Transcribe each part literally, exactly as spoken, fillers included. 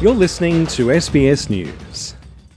You're listening to S B S News.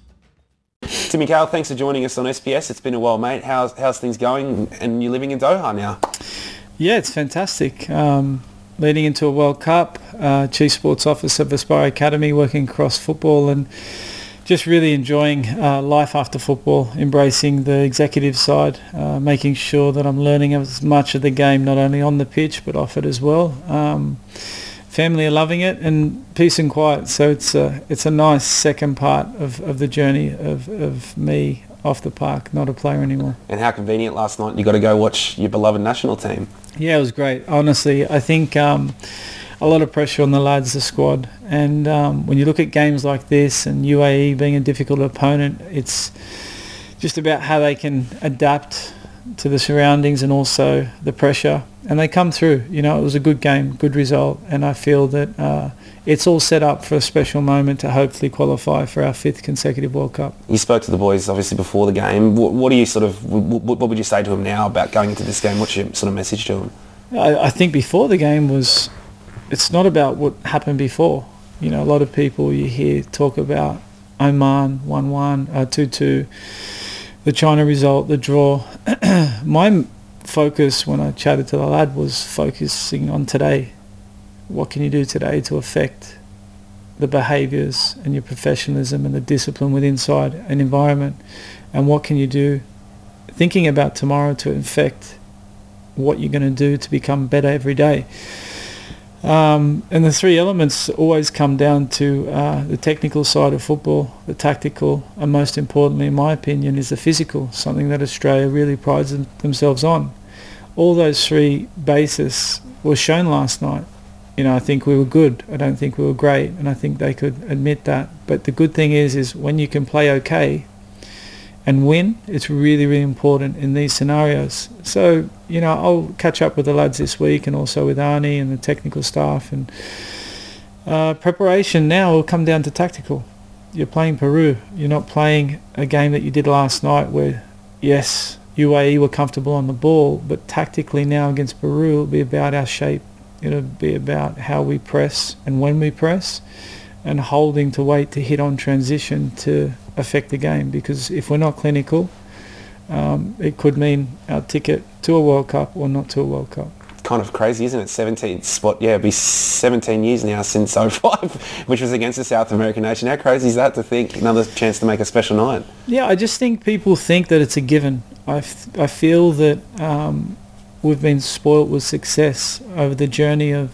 Timmy Cale, thanks for joining us on S B S. It's been a while, mate. How's how's things going? And you're living in Doha now. Yeah, it's fantastic. Um, leading into a World Cup, uh, Chief Sports Officer of Aspire Academy, working across football and just really enjoying uh, life after football, embracing the executive side, uh, making sure that I'm learning as much of the game, not only on the pitch, but off it as well. Um, family are loving it, and peace and quiet. So it's a, it's a nice second part of, of the journey of, of me off the park, not a player anymore. And how convenient last night you got to go watch your beloved national team. Yeah, it was great. Honestly, I think um, a lot of pressure on the lads, the squad. And um, when you look at games like this and U A E being a difficult opponent, it's just about how they can adapt to the surroundings and also the pressure. And they come through. You know, it was a good game, good result. And I feel that uh, it's all set up for a special moment to hopefully qualify for our fifth consecutive World Cup. You spoke to the boys obviously before the game. What, what do you sort of, what, what would you say to them now about going into this game? What's your sort of message to them? I, I think before the game was, it's not about what happened before. You know, a lot of people you hear talk about Oman one one, uh, two two, the China result, the draw. My focus when I chatted to the lad was focusing on today. What can you do today to affect the behaviours and your professionalism and the discipline within inside an environment? And what can you do thinking about tomorrow to affect what you're going to do to become better every day? Um, and the three elements always come down to uh, the technical side of football, the tactical, and most importantly, in my opinion, is the physical, something that Australia really prides them, themselves on. All those three bases were shown last night. You know, I think we were good. I don't think we were great, and I think they could admit that. But the good thing is, is when you can play okay and win, it's really, really important in these scenarios. So, you know, I'll catch up with the lads this week and also with Arnie and the technical staff. And uh, preparation now will come down to tactical. You're playing Peru. You're not playing a game that you did last night where, yes, U A E were comfortable on the ball, but tactically now against Peru, it'll be about our shape. It'll be about how we press and when we press, and holding to wait to hit on transition to affect the game. Because if we're not clinical, um, it could mean our ticket to a World Cup or not to a World Cup. Kind of crazy, isn't it? seventeenth spot, yeah, it'll be seventeen years now since oh five, which was against the South American nation. How crazy is that to think another chance to make a special night? Yeah, I just think people think that it's a given. I, f- I feel that um, we've been spoilt with success over the journey of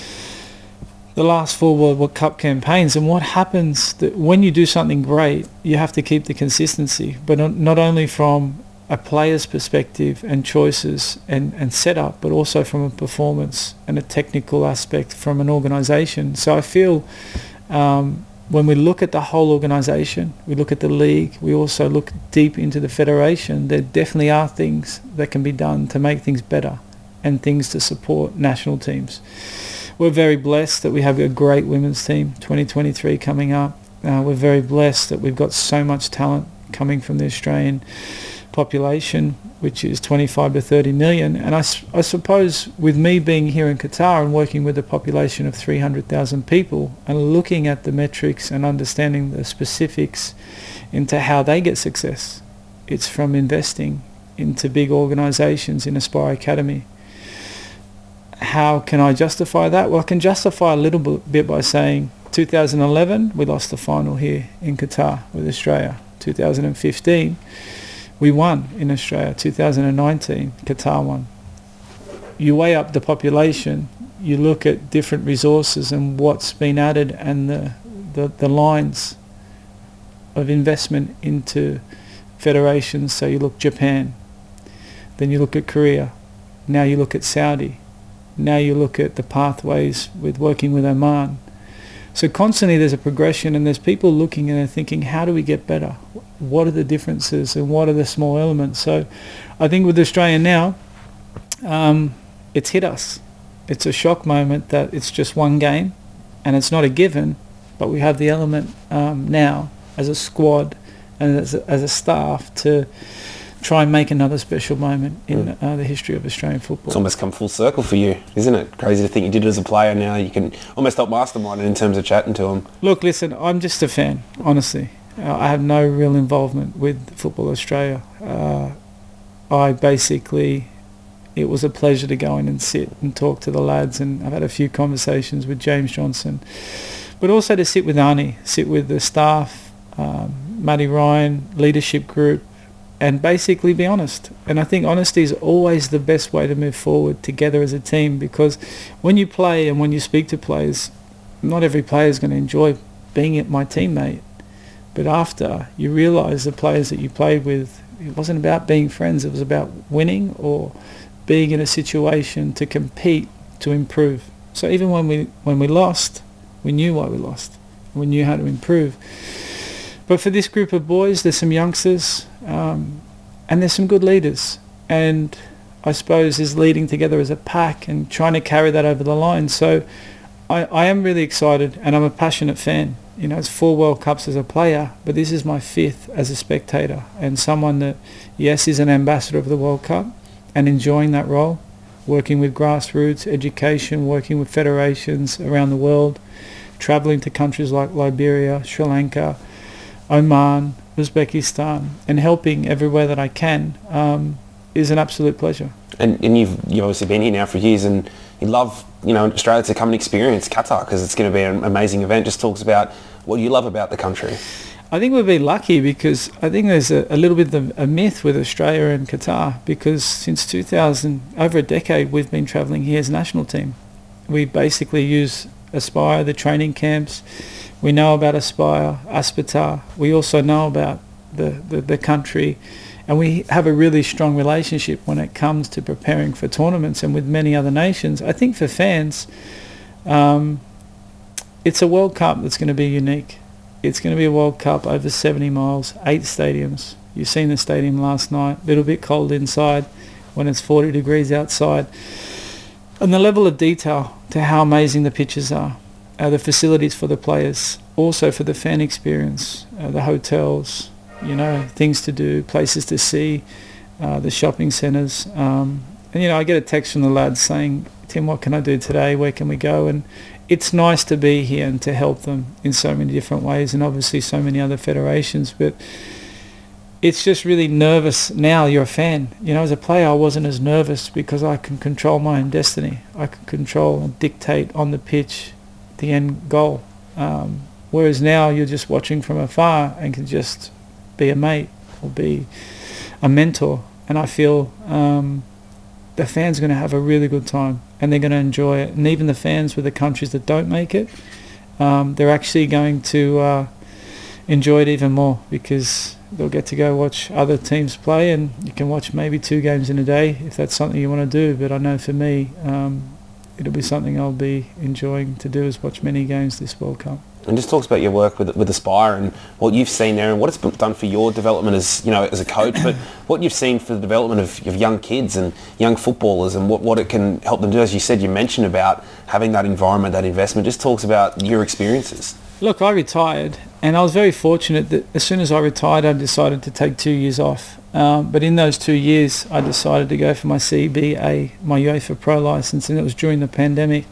the last four World Cup campaigns. And what happens that when you do something great, you have to keep the consistency, but not only from a player's perspective and choices and, and setup, but also from a performance and a technical aspect from an organisation. So I feel um, when we look at the whole organisation, we look at the league, we also look deep into the federation, there definitely are things that can be done to make things better and things to support national teams. We're very blessed that we have a great women's team, twenty twenty-three coming up. Uh, we're very blessed that we've got so much talent coming from the Australian population, which is twenty-five to thirty million. And I, I suppose with me being here in Qatar and working with a population of three hundred thousand people and looking at the metrics and understanding the specifics into how they get success, it's from investing into big organisations in Aspire Academy. How can I justify that? Well, I can justify a little bit by saying two thousand eleven, we lost the final here in Qatar with Australia. two thousand fifteen, we won in Australia. two thousand nineteen, Qatar won. You weigh up the population, you look at different resources and what's been added and the, the, the lines of investment into federations. So you look Japan, then you look at Korea, now you look at Saudi. Now you look at the pathways with working with Oman. So constantly there's a progression and there's people looking and they're thinking, how do we get better? What are the differences and what are the small elements? So I think with Australia now, um, it's hit us. It's a shock moment that it's just one game and it's not a given, but we have the element um, now as a squad and as a, as a staff to try and make another special moment in Mm. uh, the history of Australian football. It's almost come full circle for you, isn't it? Crazy to think you did it as a player. Now you can almost help mastermind it in terms of chatting to them. Look, listen, I'm just a fan, honestly. Uh, I have no real involvement with Football Australia. Uh, I basically, it was a pleasure to go in and sit and talk to the lads, and I've had a few conversations with James Johnson, but also to sit with Arnie, sit with the staff, um, Matty Ryan, leadership group, and basically be honest. And I think honesty is always the best way to move forward together as a team, because when you play and when you speak to players, not every player is going to enjoy being my teammate. But after, you realise the players that you played with, it wasn't about being friends, it was about winning or being in a situation to compete, to improve. So even when we when we lost, we knew why we lost. We knew how to improve. But for this group of boys, there's some youngsters, um, and there's some good leaders. And I suppose is leading together as a pack and trying to carry that over the line. So I, I am really excited, and I'm a passionate fan. You know, it's four World Cups as a player, but this is my fifth as a spectator, and someone that, yes, is an ambassador of the World Cup and enjoying that role, working with grassroots, education, working with federations around the world, travelling to countries like Liberia, Sri Lanka, Oman, Uzbekistan, and helping everywhere that I can um, is an absolute pleasure. And, and you've you've obviously been here now for years, and you love, you know, Australia to come and experience Qatar because it's going to be an amazing event. Just talks about what you love about the country. I think we've been lucky because I think there's a, a little bit of a myth with Australia and Qatar, because since two thousand, over a decade, we've been travelling here as a national team. We basically use Aspire, the training camps. We know about Aspire, Aspetar. We also know about the, the, the country, and we have a really strong relationship when it comes to preparing for tournaments and with many other nations. I think for fans, um, it's a World Cup that's going to be unique. It's going to be a World Cup over seventy miles, eight stadiums. You've seen the stadium last night, a little bit cold inside when it's forty degrees outside. And the level of detail to how amazing the pitches are, uh, the facilities for the players, also for the fan experience, uh, the hotels, you know, things to do, places to see, uh, the shopping centres. Um, and, you know, I get a text from the lads saying, Tim, what can I do today? Where can we go? And it's nice to be here and to help them in so many different ways, and obviously so many other federations. But it's just really nervous now. You're a fan. You know, as a player, I wasn't as nervous because I can control my own destiny. I can control and dictate on the pitch the end goal. Um, whereas now you're just watching from afar and can just be a mate or be a mentor. And I feel um, the fans are going to have a really good time and they're going to enjoy it. And even the fans with the countries that don't make it, um, they're actually going to uh, enjoy it even more because they'll get to go watch other teams play, and you can watch maybe two games in a day if that's something you want to do. But I know for me, um, it'll be something I'll be enjoying to do, is watch many games this World Cup. And just talks about your work with with Aspire and what you've seen there and what it's done for your development as, you know, as a coach, but what you've seen for the development of, of young kids and young footballers and what, what it can help them do. As you said, you mentioned about having that environment, that investment. Just talks about your experiences. Look, I retired, and I was very fortunate that as soon as I retired, I decided to take two years off. Um, but in those two years, I decided to go for my C B A, my UEFA Pro license, and it was during the pandemic.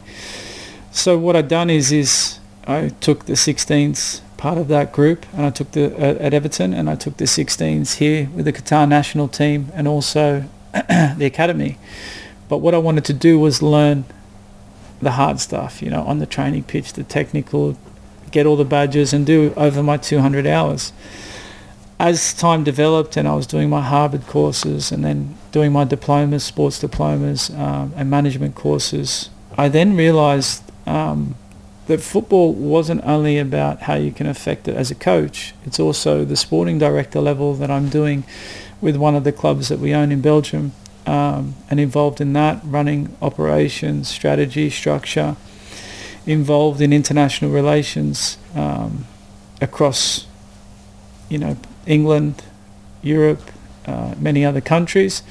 So what I'd done is, is I took the sixteens part of that group, and I took the uh, at Everton, and I took the sixteens here with the Qatar national team and also the academy. But what I wanted to do was learn the hard stuff, you know, on the training pitch, the technical, get all the badges and do over my two hundred hours. As time developed and I was doing my Harvard courses and then doing my diplomas, sports diplomas um, and management courses, I then realised um, that football wasn't only about how you can affect it as a coach, it's also the sporting director level that I'm doing with one of the clubs that we own in Belgium, um, and involved in that, running operations, strategy, structure, involved in international relations um, across, you know, England, Europe, uh, many other countries,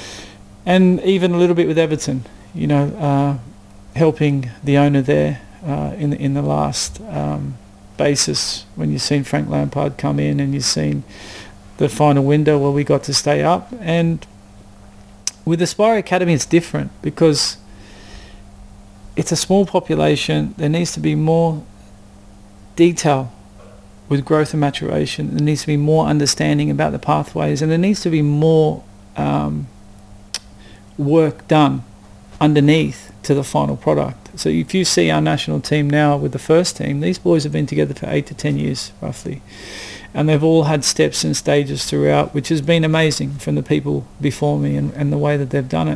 and even a little bit with Everton, you know, uh, helping the owner there uh, in the, in the last um, basis when you've seen Frank Lampard come in and you've seen the the final window where we got to stay up. And with Aspire Academy, it's different because it's a small population. There needs to be more detail with growth and maturation. There needs to be more understanding about the pathways, and there needs to be more um, work done underneath to the final product. So if you see our national team now with the first team, these boys have been together for eight to ten years roughly, and they've all had steps and stages throughout, which has been amazing from the people before me and, and the way that they've done it.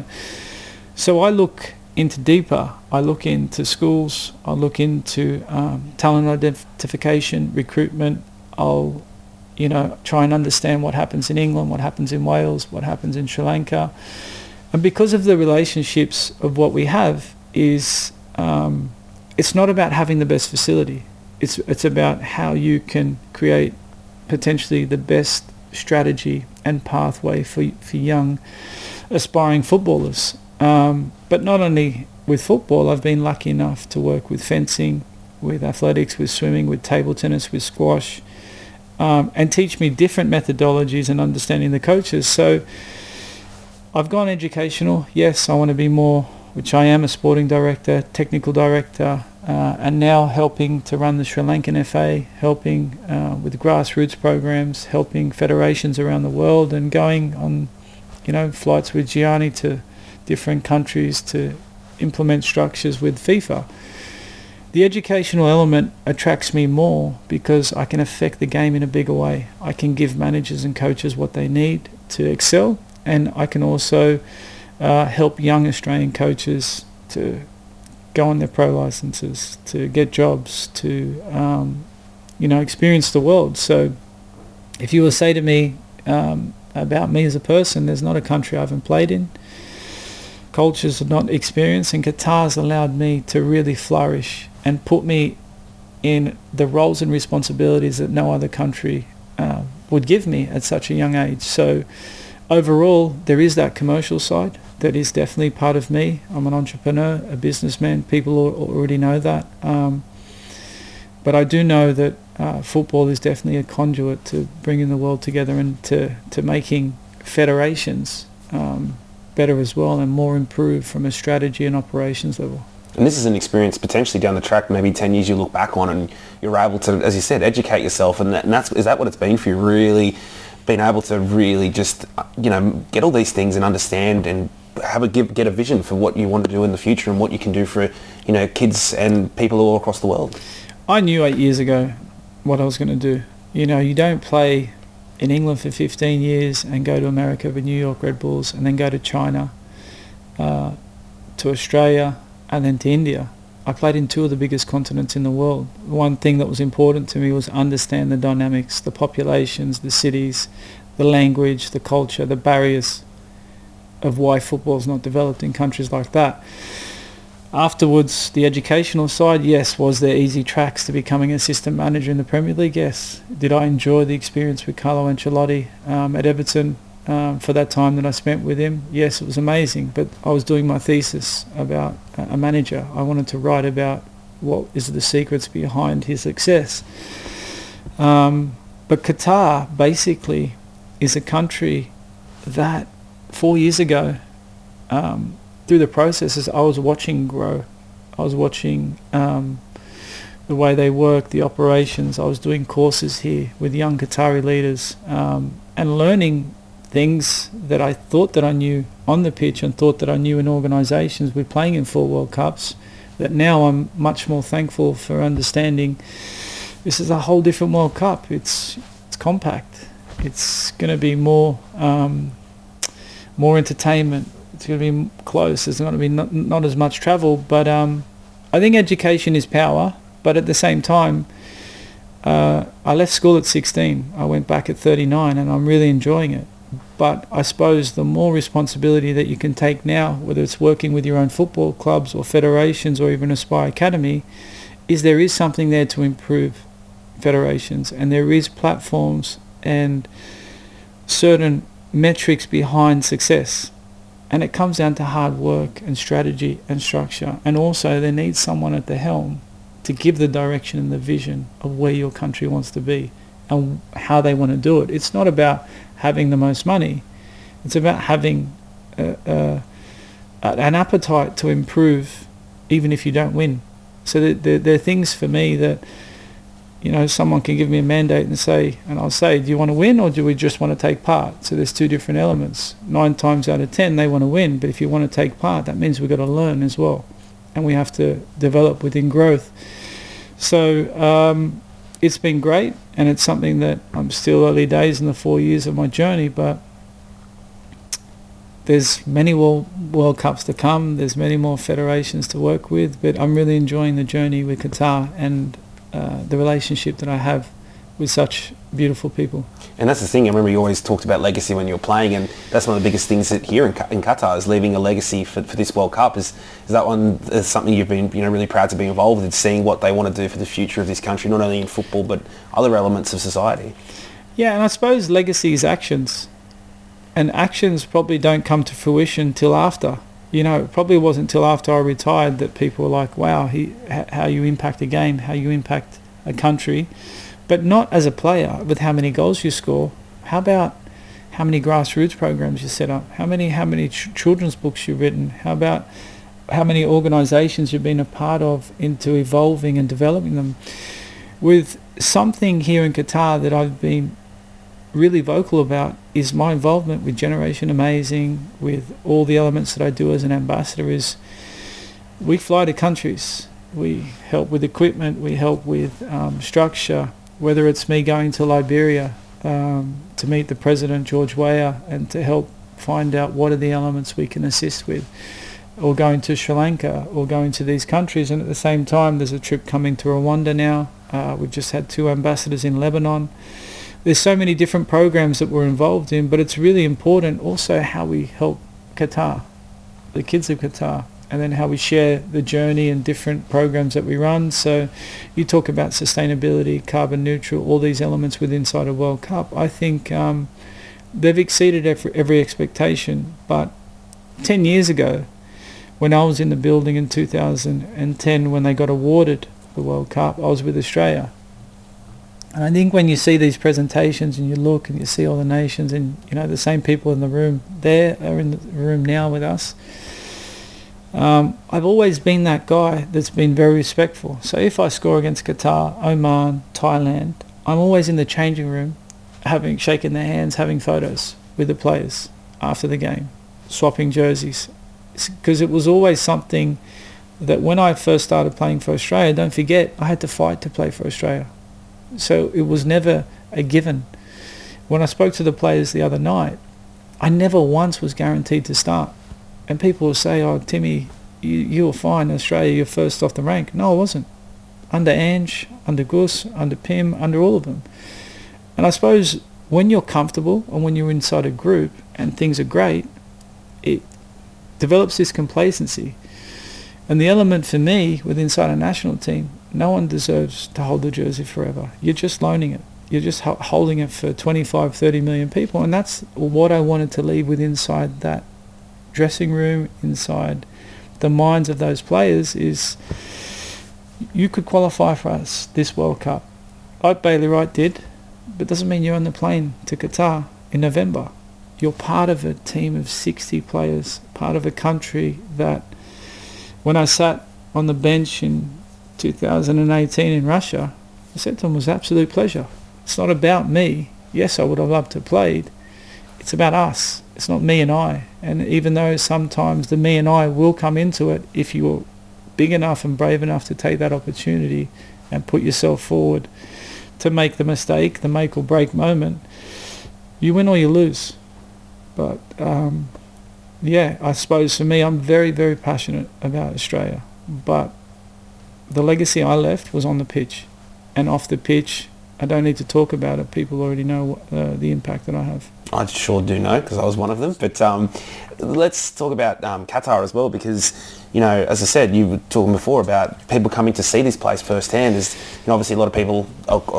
So I look into deeper. I look into schools. I look into um, talent identification, recruitment. I'll, you know, try and understand what happens in England, what happens in Wales, what happens in Sri Lanka. And because of the relationships of what we have, is um, it's not about having the best facility. It's it's about how you can create potentially the best strategy and pathway for for young aspiring footballers. Um, but not only with football, I've been lucky enough to work with fencing, with athletics, with swimming, with table tennis, with squash, um, and teach me different methodologies and understanding the coaches. So I've gone educational. Yes, I want to be more, which I am, a sporting director, technical director, uh, and now helping to run the Sri Lankan F A, helping uh, with grassroots programs, helping federations around the world, and going on, you know, flights with Gianni to different countries to implement structures with FIFA. The educational element attracts me more because I can affect the game in a bigger way. I can give managers and coaches what they need to excel, and I can also uh, help young Australian coaches to go on their pro licenses, to get jobs, to um, you know, experience the world. So if you were to say to me um, about me as a person, there's not a country I haven't played in, cultures are not experienced, and Qatar's allowed me to really flourish and put me in the roles and responsibilities that no other country uh, would give me at such a young age. So overall, there is that commercial side that is definitely part of me. I'm an entrepreneur, a businessman. People already know that. Um, but I do know that uh, football is definitely a conduit to bringing the world together and to, to making federations um, better as well and more improved from a strategy and operations level. And this is an experience potentially down the track, maybe ten years you look back on and you're able to, as you said, educate yourself. And, that, and that's, is that what it's been for you, really being able to really just, you know, get all these things and understand and have a give, get a vision for what you want to do in the future and what you can do for, you know, kids and people all across the world? I knew eight years ago what I was going to do. You know, you don't play in England for fifteen years and go to America with New York Red Bulls and then go to China, uh, to Australia, and then to India. I played in two of the biggest continents in the world. One thing that was important to me was understand the dynamics, the populations, the cities, the language, the culture, the barriers of why football is not developed in countries like that. Afterwards, the educational side, yes. Was there easy tracks to becoming assistant manager in the Premier League? Yes. Did I enjoy the experience with Carlo Ancelotti um, at Everton um, for that time that I spent with him? Yes, it was amazing. But I was doing my thesis about a manager. I wanted to write about what is the secrets behind his success. Um, but Qatar basically is a country that four years ago, um, through the processes, I was watching grow. I was watching um, the way they work, the operations. I was doing courses here with young Qatari leaders um, and learning things that I thought that I knew on the pitch and thought that I knew in organisations. We're playing in four World Cups that now I'm much more thankful for understanding. This is a whole different World Cup. It's it's compact. It's going to be more um, more entertainment. It's going to be close. There's going to be not, not as much travel, but um, I think education is power. But at the same time, uh, I left school at sixteen. I went back at thirty-nine, and I'm really enjoying it. But I suppose the more responsibility that you can take now, whether it's working with your own football clubs or federations or even Aspire Academy, is there is something there to improve federations, and there is platforms and certain metrics behind success. And it comes down to hard work and strategy and structure. And also there needs someone at the helm to give the direction and the vision of where your country wants to be. and how they want to do it. It's not about having the most money. It's about having a, a, an appetite to improve even if you don't win. So there, there, there are things for me that, you know, someone can give me a mandate and say, and I'll say, do you want to win or do we just want to take part? So there's two different elements. Nine times out of ten, they want to win. But if you want to take part, that means we've got to learn as well. And we have to develop within growth. So um, it's been great. And it's something that I'm still early days in the four years of my journey. But there's many World, World Cups to come. There's many more federations to work with. But I'm really enjoying the journey with Qatar and Uh, the relationship that I have with such beautiful people. And that's the thing, I remember you always talked about legacy when you were playing, and that's one of the biggest things that here in, in Qatar is leaving a legacy for, for this World Cup. Is is that one is something you've been you know really proud to be involved in, seeing what they want to do for the future of this country, not only in football but other elements of society? Yeah, and I suppose legacy is actions, and actions probably don't come to fruition till after. You know, it probably wasn't till after I retired that people were like, wow, he, how you impact a game, how you impact a country, but not as a player with how many goals you score. How about how many grassroots programs you set up? How many how many ch- children's books you've written? How about how many organizations you've been a part of into evolving and developing them? With something here in Qatar that I've been really vocal about is my involvement with Generation Amazing, with all the elements that I do as an ambassador. Is we fly to countries, we help with equipment, we help with um, structure, whether it's me going to Liberia um, to meet the President George Weah and to help find out what are the elements we can assist with, or going to Sri Lanka, or going to these countries. And at the same time there's a trip coming to Rwanda now. Uh, we've just had two ambassadors in Lebanon. There's so many different programs that we're involved in, but it's really important also how we help Qatar, the kids of Qatar, and then how we share the journey and different programs that we run. So you talk about sustainability, carbon neutral, all these elements with inside a World Cup. I think um, they've exceeded every, every expectation. But ten years ago, when I was in the building in two thousand ten, when they got awarded the World Cup, I was with Australia. And I think when you see these presentations and you look and you see all the nations and, you know, the same people in the room there are in the room now with us, um, I've always been that guy that's been very respectful. So if I score against Qatar, Oman, Thailand, I'm always in the changing room, having shaking their hands, having photos with the players after the game, swapping jerseys. Because it was always something that when I first started playing for Australia, don't forget, I had to fight to play for Australia. So it was never a given. When I spoke to the players the other night, I never once was guaranteed to start. And people will say, oh, Timmy, you, you were fine in Australia, you're first off the rank. No, I wasn't. Under Ange, under Gus, under Pim, under all of them. And I suppose when you're comfortable and when you're inside a group and things are great, it develops this complacency. And the element for me with inside a national team, no one deserves to hold the jersey forever. You're just loaning it. You're just ho- holding it for twenty-five, thirty million people. And that's what I wanted to leave with inside that dressing room, inside the minds of those players is, you could qualify for us this World Cup. Like Bailey Wright did, but doesn't mean you're on the plane to Qatar in November. You're part of a team of sixty players, part of a country that, when I sat on the bench in two thousand eighteen in Russia, I said to them, it was absolute pleasure. It's not about me. Yes, I would have loved to have played. It's about us. It's not me and I. And even though sometimes the me and I will come into it, if you're big enough and brave enough to take that opportunity and put yourself forward to make the mistake, the make or break moment, you win or you lose. But um, yeah, I suppose for me, I'm very, very passionate about Australia. But the legacy I left was on the pitch. And off the pitch, I don't need to talk about it. People already know uh, the impact that I have. I sure do know, because I was one of them. But um, let's talk about um, Qatar as well, because, you know, as I said, you were talking before about people coming to see this place firsthand. Is, you know, obviously a lot of people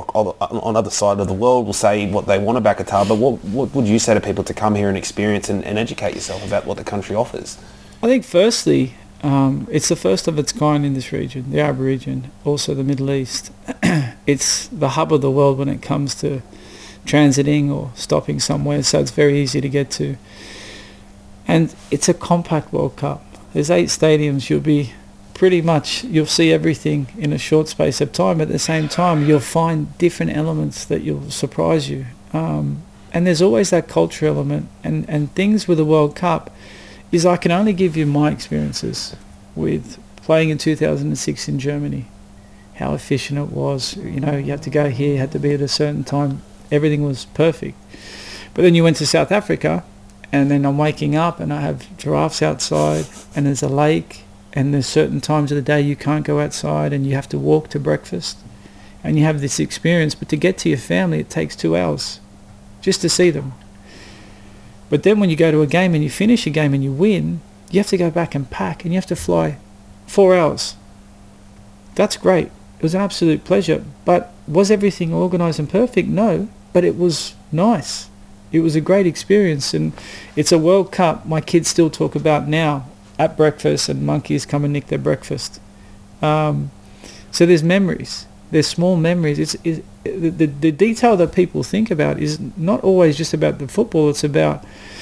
on the other side of the world will say what they want about Qatar, but what, what would you say to people to come here and experience and, and educate yourself about what the country offers? I think firstly, Um, it's the first of its kind in this region, the Arab region, also the Middle East. It's the hub of the world when it comes to transiting or stopping somewhere, so it's very easy to get to. And it's a compact World Cup. There's eight stadiums. You'll be pretty much, you'll see everything in a short space of time. At the same time, you'll find different elements that will surprise you. Um, and there's always that culture element. And, and things with the World Cup is I can only give you my experiences with playing in two thousand six in Germany, how efficient it was. You know, you had to go here, you had to be at a certain time. Everything was perfect. But then you went to South Africa, and then I'm waking up and I have giraffes outside and there's a lake, and there's certain times of the day you can't go outside and you have to walk to breakfast, and you have this experience. But to get to your family, it takes two hours just to see them. But then when you go to a game and you finish a game and you win, you have to go back and pack, and you have to fly four hours. That's great. It was an absolute pleasure. But was everything organised and perfect? No, but it was nice. It was a great experience, and it's a World Cup my kids still talk about now at breakfast, and monkeys come and nick their breakfast. Um, so there's memories. There's small memories. It's, it's the, the the detail that people think about is not always just about the football. It's about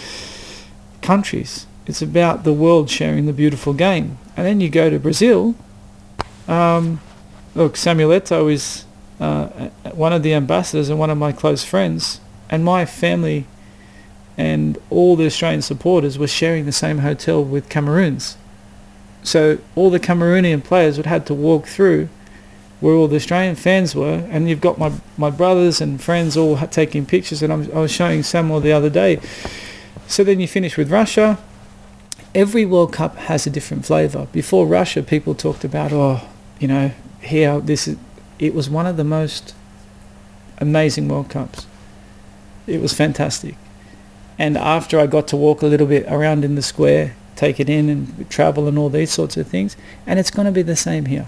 countries. It's about the world sharing the beautiful game. And then you go to Brazil. Um, look, Samuel Eto'o is uh, one of the ambassadors and one of my close friends. And my family and all the Australian supporters were sharing the same hotel with Cameroons. So all the Cameroonian players would have to walk through where all the Australian fans were, and you've got my my brothers and friends all ha- taking pictures, and I'm, I was showing Samuel the other day. So then you finish with Russia. Every World Cup has a different flavour. Before Russia, people talked about, oh, you know, here, this is... It was one of the most amazing World Cups. It was fantastic. And after I got to walk a little bit around in the square, take it in and travel and all these sorts of things, and it's going to be the same here.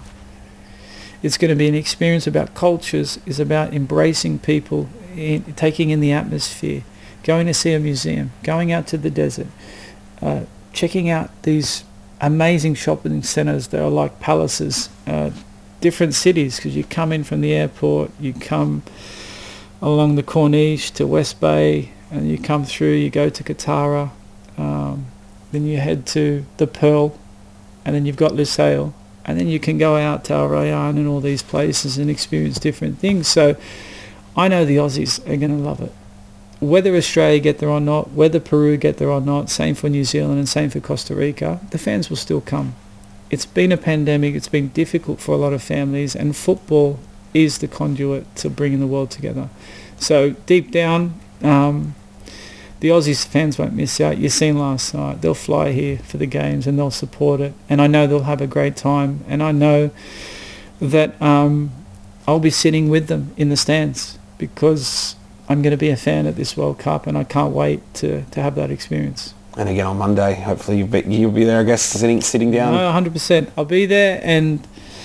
It's going to be an experience about cultures, is about embracing people, in, taking in the atmosphere, going to see a museum, going out to the desert, uh, checking out these amazing shopping centres that are like palaces, uh, different cities, because you come in from the airport, you come along the Corniche to West Bay, and you come through, you go to Katara, um, then you head to the Pearl, and then you've got Lusail, and then you can go out to Al Rayyan and all these places and experience different things. So I know the Aussies are going to love it. Whether Australia get there or not, whether Peru get there or not, same for New Zealand and same for Costa Rica, the fans will still come. It's been a pandemic, it's been difficult for a lot of families, and football is the conduit to bringing the world together. So deep down, um, the Aussies fans won't miss out. You've seen last night, they'll fly here for the games and they'll support it, and I know they'll have a great time, and I know that um, I'll be sitting with them in the stands because I'm going to be a fan at this World Cup, and I can't wait to, to have that experience. And again on Monday, hopefully you'll be, you'll be there, I guess, sitting sitting down. No, one hundred percent. I'll be there, and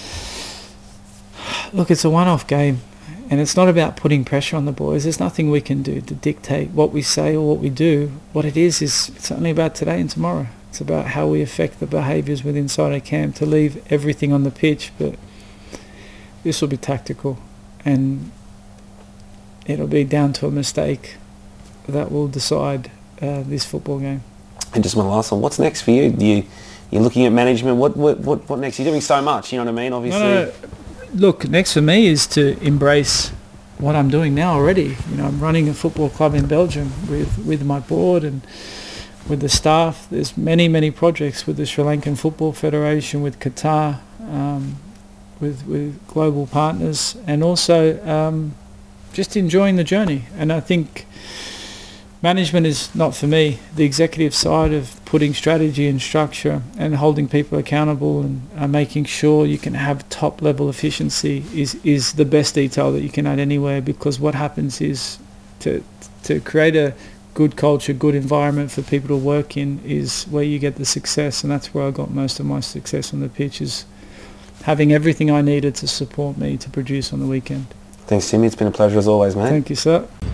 look, it's a one-off game, and it's not about putting pressure on the boys. There's nothing we can do to dictate what we say or what we do. What it is, is it's only about today and tomorrow. It's about how we affect the behaviours within inside our camp to leave everything on the pitch, but this will be tactical, and it'll be down to a mistake that will decide uh, this football game. And just one last one. What's next for you? Do you you're looking at management. What what what, what next? You're doing so much. You know what I mean? Obviously. No, no, look, next for me is to embrace what I'm doing now already. You know, I'm running a football club in Belgium with with my board and with the staff. There's many many projects with the Sri Lankan Football Federation, with Qatar, um, with with global partners, and also um, just enjoying the journey. And I think management is not for me. The executive side of putting strategy and structure and holding people accountable and uh, making sure you can have top level efficiency is, is the best detail that you can add anywhere, because what happens is to to create a good culture, good environment for people to work in is where you get the success, and that's where I got most of my success on the pitch, is having everything I needed to support me to produce on the weekend. Thanks, Timmy. It's been a pleasure as always, mate. Thank you, sir.